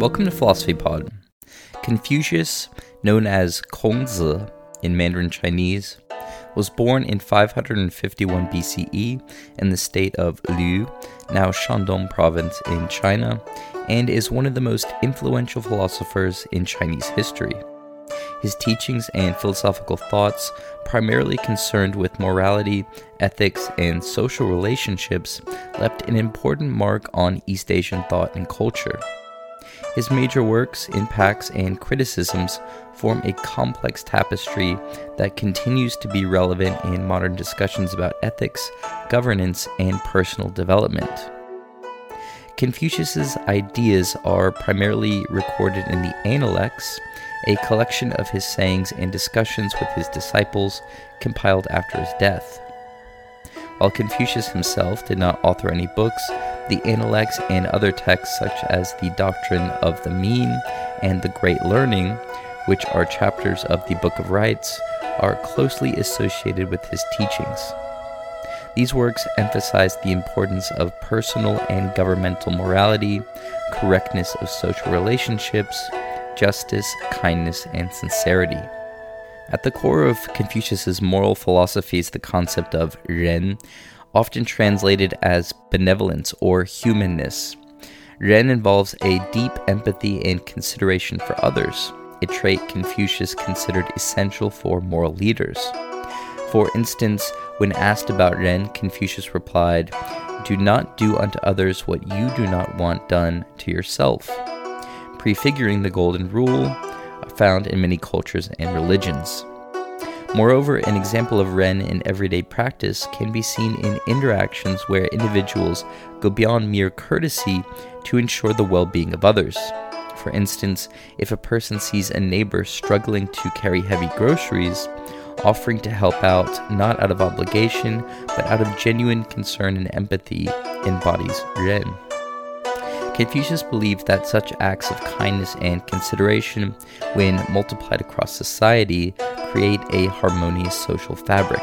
Welcome to Philosophy Pod. Confucius, known as Kongzi in Mandarin Chinese, was born in 551 BCE in the state of Liu, now Shandong province in China, and is one of the most influential philosophers in Chinese history. His teachings and philosophical thoughts, primarily concerned with morality, ethics, and social relationships, left an important mark on East Asian thought and culture. His major works, impacts, and criticisms form a complex tapestry that continues to be relevant in modern discussions about ethics, governance, and personal development. Confucius's ideas are primarily recorded in the Analects, a collection of his sayings and discussions with his disciples compiled after his death. While Confucius himself did not author any books, the Analects and other texts such as the Doctrine of the Mean and the Great Learning, which are chapters of the Book of Rites, are closely associated with his teachings. These works emphasize the importance of personal and governmental morality, correctness of social relationships, justice, kindness, and sincerity. At the core of Confucius's moral philosophy is the concept of ren, often translated as benevolence or humanness. Ren involves a deep empathy and consideration for others, a trait Confucius considered essential for moral leaders. For instance, when asked about ren, Confucius replied, "Do not do unto others what you do not want done to yourself," prefiguring the golden rule found in many cultures and religions. Moreover, an example of ren in everyday practice can be seen in interactions where individuals go beyond mere courtesy to ensure the well-being of others. For instance, if a person sees a neighbor struggling to carry heavy groceries, offering to help out not out of obligation, but out of genuine concern and empathy embodies ren. Confucius believed that such acts of kindness and consideration, when multiplied across society, create a harmonious social fabric.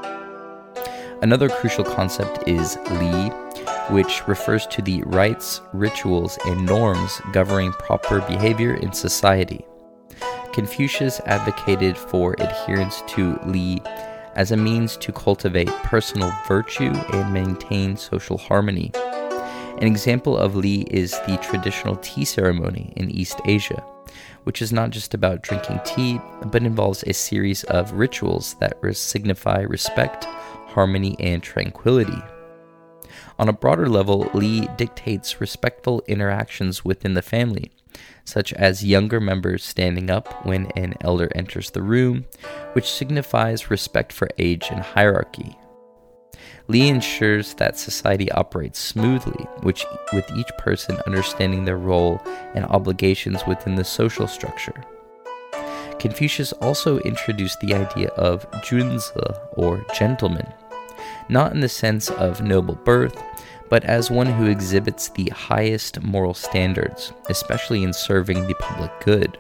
Another crucial concept is li, which refers to the rites, rituals, and norms governing proper behavior in society. Confucius advocated for adherence to li as a means to cultivate personal virtue and maintain social harmony. An example of li is the traditional tea ceremony in East Asia, which is not just about drinking tea, but involves a series of rituals that signify respect, harmony, and tranquility. On a broader level, li dictates respectful interactions within the family, such as younger members standing up when an elder enters the room, which signifies respect for age and hierarchy. Li ensures that society operates smoothly, with each person understanding their role and obligations within the social structure. Confucius also introduced the idea of junzi, or gentleman, not in the sense of noble birth, but as one who exhibits the highest moral standards, especially in serving the public good.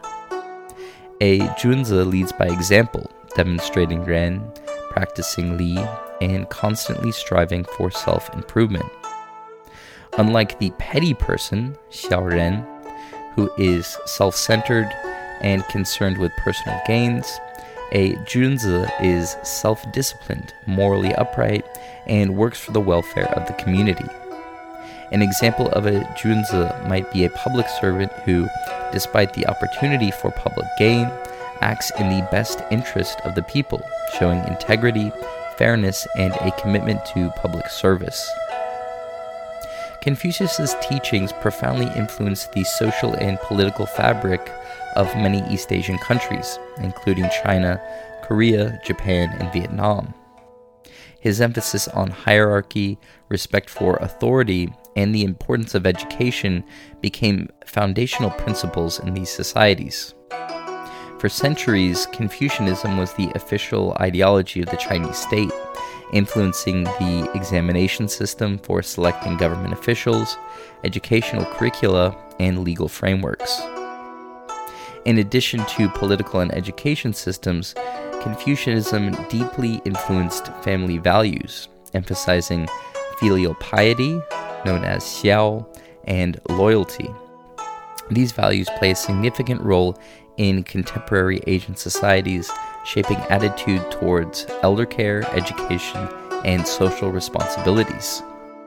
A junzi leads by example, demonstrating ren, practicing li, and constantly striving for self-improvement. Unlike the petty person, xiaoren, who is self-centered and concerned with personal gains, a junzi is self-disciplined, morally upright, and works for the welfare of the community. An example of a junzi might be a public servant who, despite the opportunity for public gain, acts in the best interest of the people, showing integrity, fairness, and a commitment to public service. Confucius's teachings profoundly influenced the social and political fabric of many East Asian countries, including China, Korea, Japan, and Vietnam. His emphasis on hierarchy, respect for authority, and the importance of education became foundational principles in these societies. For centuries, Confucianism was the official ideology of the Chinese state, influencing the examination system for selecting government officials, educational curricula, and legal frameworks. In addition to political and education systems, Confucianism deeply influenced family values, emphasizing filial piety, known as xiao, and loyalty. These values play a significant role in contemporary Asian societies, shaping attitude towards elder care, education, and social responsibilities.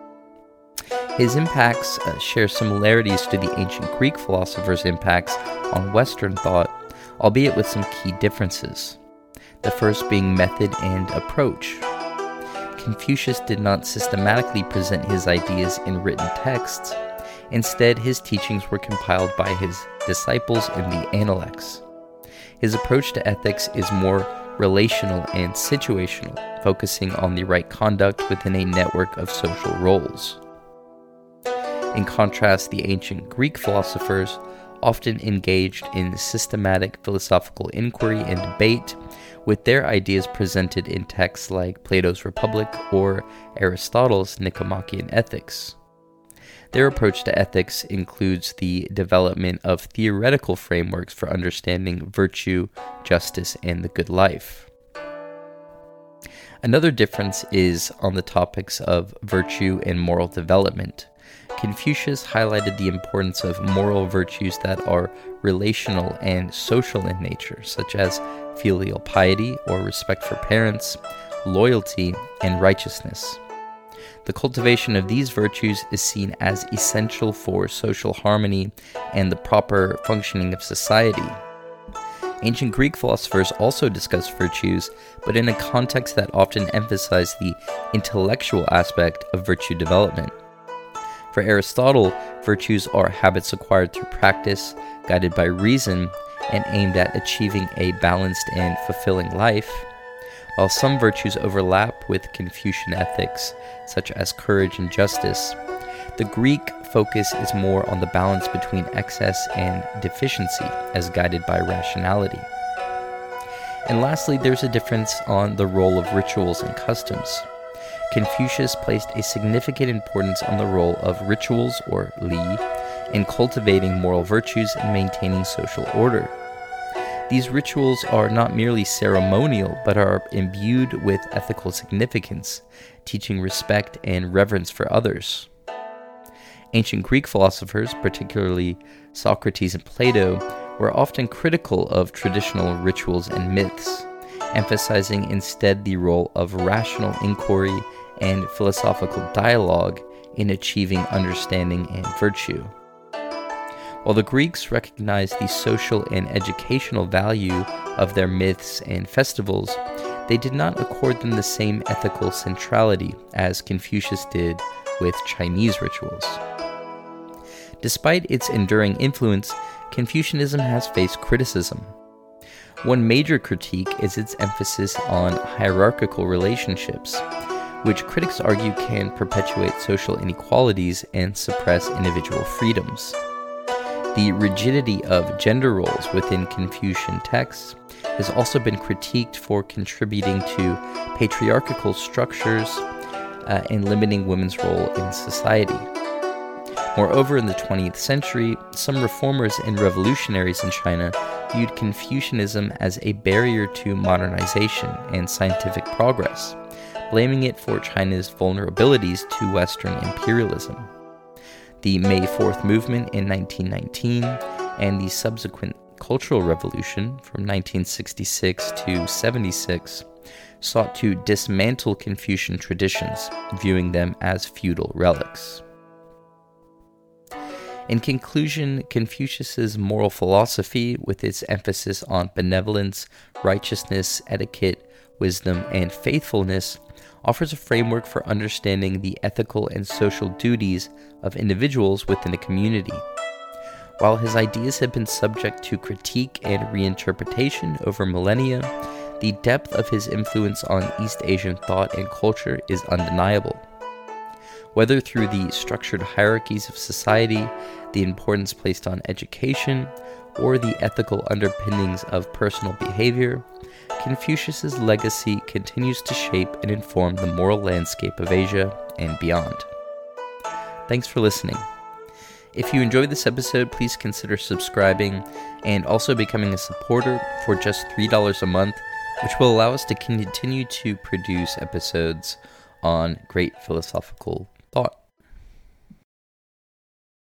His impacts share similarities to the ancient Greek philosophers' impacts on Western thought, albeit with some key differences. The first being method and approach. Confucius did not systematically present his ideas in written texts. Instead, his teachings were compiled by his disciples in the Analects. His approach to ethics is more relational and situational, focusing on the right conduct within a network of social roles. In contrast, the ancient Greek philosophers often engaged in systematic philosophical inquiry and debate, with their ideas presented in texts like Plato's Republic or Aristotle's Nicomachean Ethics. Their approach to ethics includes the development of theoretical frameworks for understanding virtue, justice, and the good life. Another difference is on the topics of virtue and moral development. Confucius highlighted the importance of moral virtues that are relational and social in nature, such as filial piety or respect for parents, loyalty, and righteousness. The cultivation of these virtues is seen as essential for social harmony and the proper functioning of society. Ancient Greek philosophers also discussed virtues, but in a context that often emphasized the intellectual aspect of virtue development. For Aristotle, virtues are habits acquired through practice, guided by reason, and aimed at achieving a balanced and fulfilling life. While some virtues overlap with Confucian ethics, such as courage and justice, the Greek focus is more on the balance between excess and deficiency, as guided by rationality. And lastly, there's a difference on the role of rituals and customs. Confucius placed a significant importance on the role of rituals, or li, in cultivating moral virtues and maintaining social order. These rituals are not merely ceremonial, but are imbued with ethical significance, teaching respect and reverence for others. Ancient Greek philosophers, particularly Socrates and Plato, were often critical of traditional rituals and myths, emphasizing instead the role of rational inquiry and philosophical dialogue in achieving understanding and virtue. While the Greeks recognized the social and educational value of their myths and festivals, they did not accord them the same ethical centrality as Confucius did with Chinese rituals. Despite its enduring influence, Confucianism has faced criticism. One major critique is its emphasis on hierarchical relationships, which critics argue can perpetuate social inequalities and suppress individual freedoms. The rigidity of gender roles within Confucian texts has also been critiqued for contributing to patriarchal structures and limiting women's role in society. Moreover, in the 20th century, some reformers and revolutionaries in China viewed Confucianism as a barrier to modernization and scientific progress, blaming it for China's vulnerabilities to Western imperialism. The May 4th movement in 1919 and the subsequent Cultural Revolution from 1966 to 76 sought to dismantle Confucian traditions, viewing them as feudal relics. In conclusion, Confucius's moral philosophy, with its emphasis on benevolence, righteousness, etiquette, wisdom, and faithfulness, offers a framework for understanding the ethical and social duties of individuals within a community. While his ideas have been subject to critique and reinterpretation over millennia, the depth of his influence on East Asian thought and culture is undeniable. Whether through the structured hierarchies of society, the importance placed on education, or the ethical underpinnings of personal behavior, Confucius's legacy continues to shape and inform the moral landscape of Asia and beyond. Thanks for listening. If you enjoyed this episode, please consider subscribing and also becoming a supporter for just $3 a month, which will allow us to continue to produce episodes on great philosophical